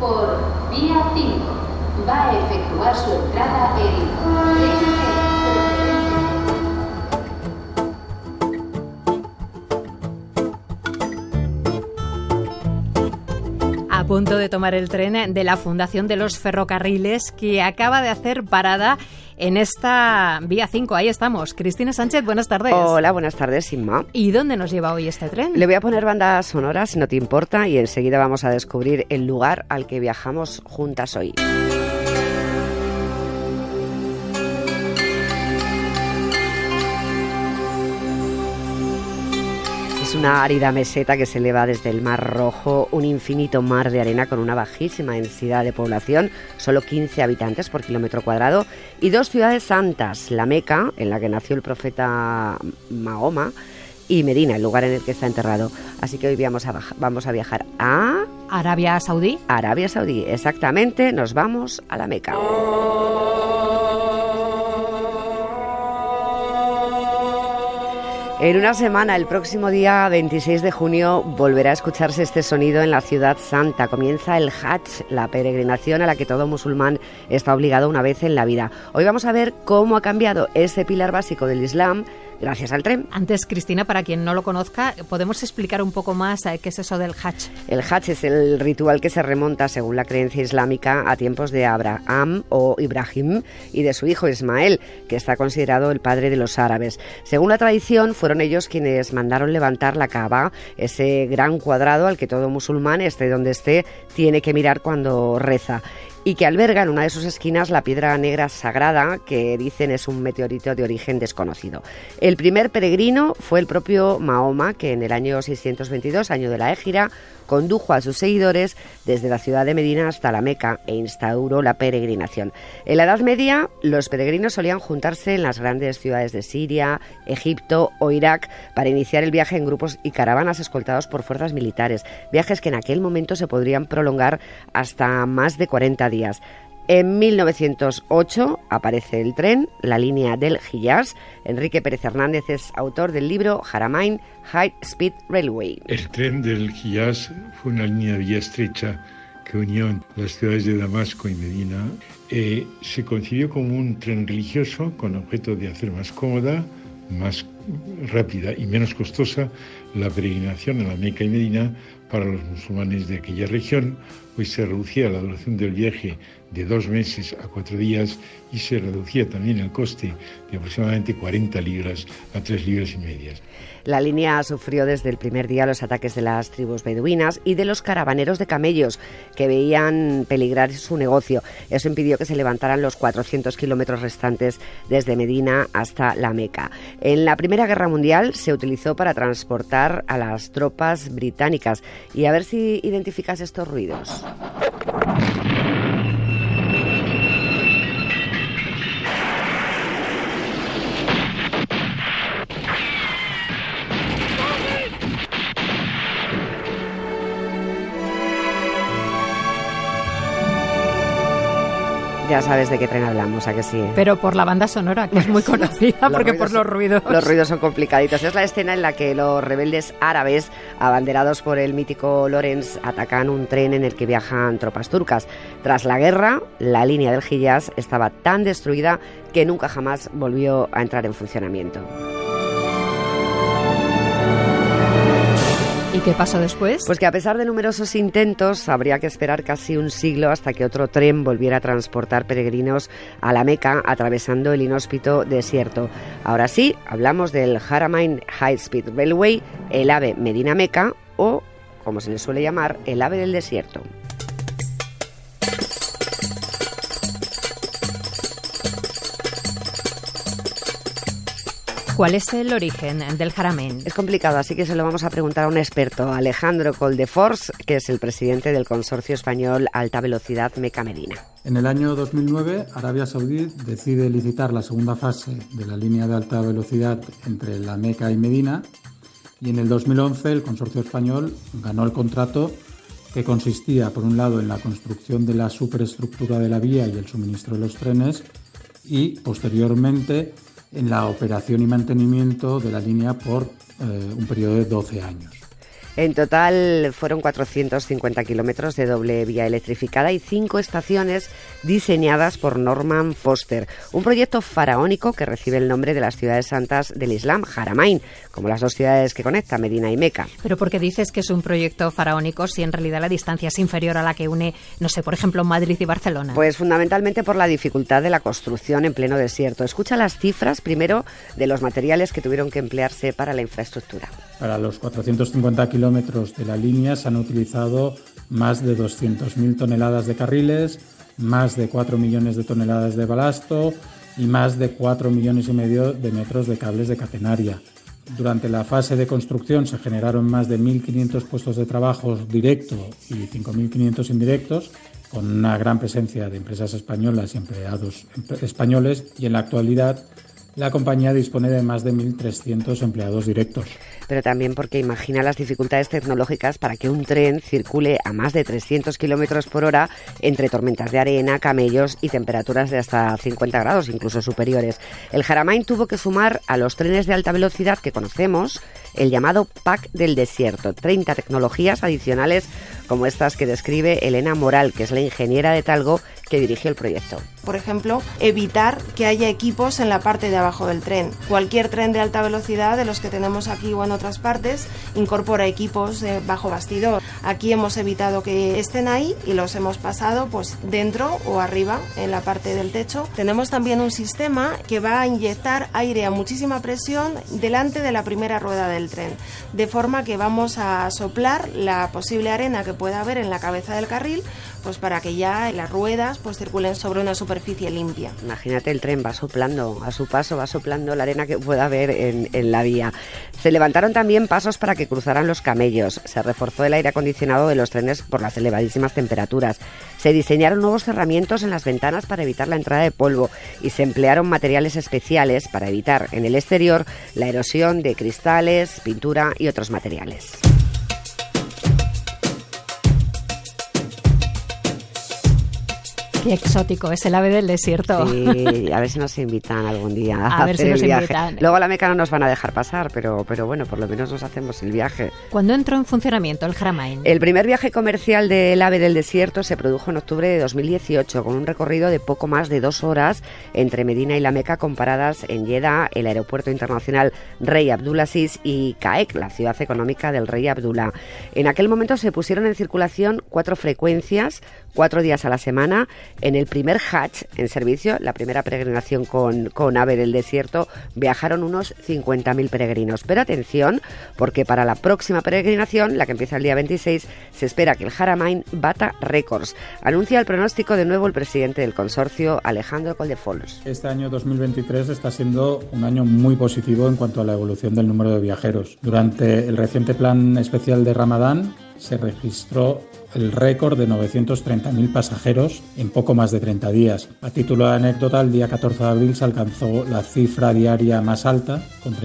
Por vía 5 va a efectuar su entrada el tren A punto de tomar el tren de la Fundación de los Ferrocarriles, que acaba de hacer parada en esta vía 5. Ahí estamos. Cristina Sánchez, buenas tardes. Hola, buenas tardes, Inma. ¿Y dónde nos lleva hoy este tren? Le voy a poner banda sonora, si no te importa, y enseguida vamos a descubrir el lugar al que viajamos juntas hoy. Es una árida meseta que se eleva desde el Mar Rojo, un infinito mar de arena con una bajísima densidad de población, solo 15 habitantes por kilómetro cuadrado, y dos ciudades santas, la Meca, en la que nació el profeta Mahoma, y Medina, el lugar en el que está enterrado. Así que hoy vamos a viajar a... ¿Arabia Saudí? Arabia Saudí, exactamente, nos vamos a la Meca. En una semana, el próximo día 26 de junio, volverá a escucharse este sonido en la ciudad santa. Comienza el Hajj, la peregrinación a la que todo musulmán está obligado una vez en la vida. Hoy vamos a ver cómo ha cambiado ese pilar básico del Islam gracias al tren. Antes, Cristina, para quien no lo conozca, ¿podemos explicar un poco más qué es eso del Hajj? El Hajj es el ritual que se remonta, según la creencia islámica, a tiempos de Abraham o Ibrahim y de su hijo Ismael, que está considerado el padre de los árabes. Según la tradición, fueron ellos quienes mandaron levantar la Kaaba, ese gran cuadrado al que todo musulmán, esté donde esté, tiene que mirar cuando reza, y que alberga en una de sus esquinas la piedra negra sagrada, que dicen es un meteorito de origen desconocido. El primer peregrino fue el propio Mahoma, que en el año 622, año de la Égira, condujo a sus seguidores desde la ciudad de Medina hasta la Meca e instauró la peregrinación. En la Edad Media, los peregrinos solían juntarse en las grandes ciudades de Siria, Egipto o Irak para iniciar el viaje en grupos y caravanas escoltados por fuerzas militares, viajes que en aquel momento se podrían prolongar hasta más de 40 días. En 1908 aparece el tren, la línea del Hiyaz. Enrique Pérez Hernández es autor del libro Haramain High Speed Railway. El tren del Hiyaz fue una línea de vía estrecha que unió las ciudades de Damasco y Medina. Se concibió como un tren religioso con objeto de hacer más cómoda, más rápida y menos costosa la peregrinación a la Meca y Medina para los musulmanes de aquella región. Hoy se reducía la duración del viaje de 2 meses a 4 días y se reducía también el coste de aproximadamente 40 libras a 3,5 libras. La línea sufrió desde el primer día los ataques de las tribus beduinas y de los caravaneros de camellos, que veían peligrar su negocio. Eso impidió que se levantaran los 400 kilómetros restantes desde Medina hasta la Meca. En la Primera Guerra Mundial se utilizó para transportar a las tropas británicas. Y a ver si identificas estos ruidos. Ya sabes de qué tren hablamos, ¿a que sí? Pero por la banda sonora, que es muy conocida, porque por los ruidos. Los ruidos son complicaditos. Es la escena en la que los rebeldes árabes, abanderados por el mítico Lawrence, atacan un tren en el que viajan tropas turcas. Tras la guerra, la línea del Hiyaz estaba tan destruida que nunca jamás volvió a entrar en funcionamiento. ¿Y qué pasó después? Pues que a pesar de numerosos intentos, habría que esperar casi un siglo hasta que otro tren volviera a transportar peregrinos a la Meca, atravesando el inhóspito desierto. Ahora sí, hablamos del Haramain High Speed Railway, el AVE Medina-Meca, o, como se le suele llamar, el AVE del desierto. ¿Cuál es el origen del Haramain? Es complicado, así que se lo vamos a preguntar a un experto, Alejandro Coldefors, que es el presidente del consorcio español Alta Velocidad Meca-Medina. En el año 2009, Arabia Saudí decide licitar la segunda fase de la línea de alta velocidad entre la Meca y Medina, y en el 2011 el consorcio español ganó el contrato, que consistía, por un lado, en la construcción de la superestructura de la vía y el suministro de los trenes, y posteriormente en la operación y mantenimiento de la línea por un periodo de 12 años. En total fueron 450 kilómetros de doble vía electrificada y 5 estaciones diseñadas por Norman Foster. Un proyecto faraónico que recibe el nombre de las ciudades santas del Islam, Haramain, como las dos ciudades que conectan, Medina y Meca. Pero ¿por qué dices que es un proyecto faraónico si en realidad la distancia es inferior a la que une, no sé, por ejemplo, Madrid y Barcelona? Pues fundamentalmente por la dificultad de la construcción en pleno desierto. Escucha las cifras primero de los materiales que tuvieron que emplearse para la infraestructura. Para los 450 kilómetros de la línea se han utilizado más de 200.000 toneladas de carriles, más de 4 millones de toneladas de balasto y más de 4,5 millones de metros de cables de catenaria. Durante la fase de construcción se generaron más de 1.500 puestos de trabajo directos y 5.500 indirectos, con una gran presencia de empresas españolas y empleados españoles, y en la actualidad la compañía dispone de más de 1.300 empleados directos. Pero también porque imagina las dificultades tecnológicas para que un tren circule a más de 300 kilómetros por hora entre tormentas de arena, camellos y temperaturas de hasta 50 grados, incluso superiores. El Haramain tuvo que sumar a los trenes de alta velocidad que conocemos el llamado Pack del Desierto, 30 tecnologías adicionales como estas que describe Elena Moral, que es la ingeniera de Talgo que dirigió el proyecto. Por ejemplo, evitar que haya equipos en la parte de abajo del tren. Cualquier tren de alta velocidad de los que tenemos aquí o en otras partes incorpora equipos de bajo bastidor. Aquí hemos evitado que estén ahí y los hemos pasado pues dentro o arriba en la parte del techo. Tenemos también un sistema que va a inyectar aire a muchísima presión delante de la primera rueda del tren, de forma que vamos a soplar la posible arena que pueda haber en la cabeza del carril, pues para que ya las ruedas pues circulen sobre una superficie limpia. Imagínate, el tren va soplando, a su paso va soplando la arena que pueda haber en la vía. Se levantaron también pasos para que cruzaran los camellos. Se reforzó el aire acondicionado de los trenes por las elevadísimas temperaturas. Se diseñaron nuevos cerramientos en las ventanas para evitar la entrada de polvo y se emplearon materiales especiales para evitar en el exterior la erosión de cristales, pintura y otros materiales. Qué exótico es el ave del desierto. Sí, a ver si nos invitan algún día a ver hacer si nos el viaje. invitan. Luego a la Meca no nos van a dejar pasar, pero bueno, por lo menos nos hacemos el viaje. ¿Cuándo entró en funcionamiento el Haramain? El primer viaje comercial del ave del desierto se produjo en octubre de 2018, con un recorrido de poco más de 2 horas entre Medina y la Meca, comparadas en Jeddah, el aeropuerto internacional Rey Abdulaziz, y CAEC, la ciudad económica del Rey Abdullah. En aquel momento se pusieron en circulación 4 frecuencias, 4 días a la semana. En el primer Hajj en servicio, la primera peregrinación con ave del desierto, viajaron unos 50.000 peregrinos. Pero atención, porque para la próxima peregrinación, la que empieza el día 26, se espera que el Haramain bata récords. Anuncia el pronóstico de nuevo el presidente del consorcio, Alejandro Coldefols. Este año 2023 está siendo un año muy positivo en cuanto a la evolución del número de viajeros. Durante el reciente plan especial de Ramadán se registró el récord de 930.000 pasajeros en poco más de 30 días. A título de anécdota, el día 14 de abril se alcanzó la cifra diaria más alta, con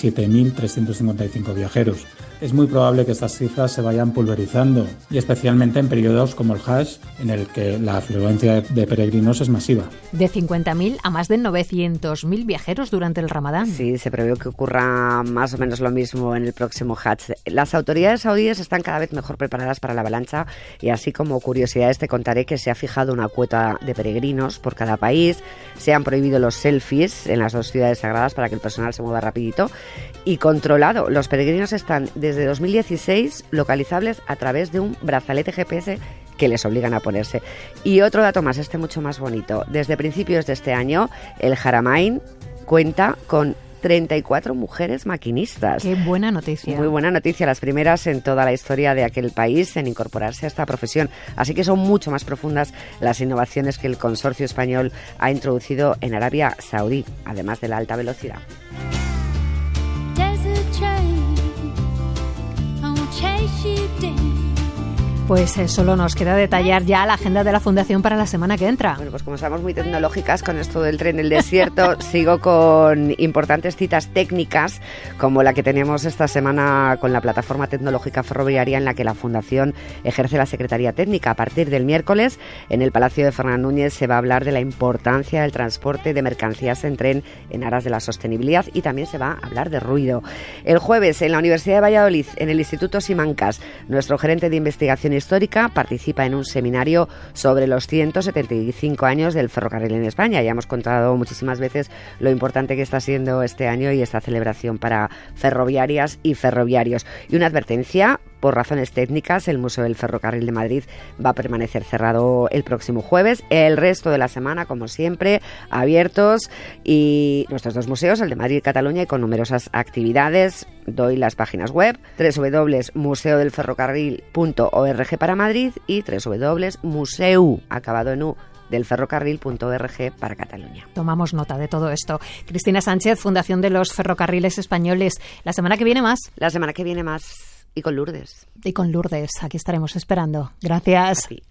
37.355 viajeros. Es muy probable que estas cifras se vayan pulverizando, y especialmente en periodos como el Hajj, en el que la afluencia de peregrinos es masiva. De 50.000 a más de 900.000 viajeros durante el Ramadán. Sí, se prevé que ocurra más o menos lo mismo en el próximo Hajj. Las autoridades saudíes están cada vez mejor preparadas para la avalancha, y así como curiosidades te contaré que se ha fijado una cuota de peregrinos por cada país, se han prohibido los selfies en las 2 ciudades sagradas para que el personal se mueva rapidito y controlado. Los peregrinos están desde 2016 localizables a través de un brazalete GPS que les obligan a ponerse. Y otro dato más, mucho más bonito. Desde principios de este año, el Haramain cuenta con 34 mujeres maquinistas. ¡Qué buena noticia! Muy buena noticia, las primeras en toda la historia de aquel país en incorporarse a esta profesión. Así que son mucho más profundas las innovaciones que el consorcio español ha introducido en Arabia Saudí, además de la alta velocidad. Pues solo nos queda detallar ya la agenda de la Fundación para la semana que entra. Bueno, pues como estamos muy tecnológicas con esto del tren del desierto, sigo con importantes citas técnicas, como la que tenemos esta semana con la plataforma tecnológica ferroviaria, en la que la Fundación ejerce la Secretaría Técnica. A partir del miércoles, en el Palacio de Fernán Núñez, se va a hablar de la importancia del transporte de mercancías en tren en aras de la sostenibilidad, y también se va a hablar de ruido. El jueves, en la Universidad de Valladolid, en el Instituto Simancas, nuestro gerente de investigación histórica participa en un seminario sobre los 175 años del ferrocarril en España. Ya hemos contado muchísimas veces lo importante que está siendo este año y esta celebración para ferroviarias y ferroviarios. Y una advertencia: por razones técnicas, el Museo del Ferrocarril de Madrid va a permanecer cerrado el próximo jueves. El resto de la semana, como siempre, abiertos, y nuestros dos museos, el de Madrid y Cataluña, y con numerosas actividades. Doy las páginas web: www.museodelferrocarril.org para Madrid y www.museu, acabado en U, del ferrocarril.org para Cataluña. Tomamos nota de todo esto. Cristina Sánchez, Fundación de los Ferrocarriles Españoles. La semana que viene más. La semana que viene más. Y con Lourdes. Y con Lourdes. Aquí estaremos esperando. Gracias. A ti.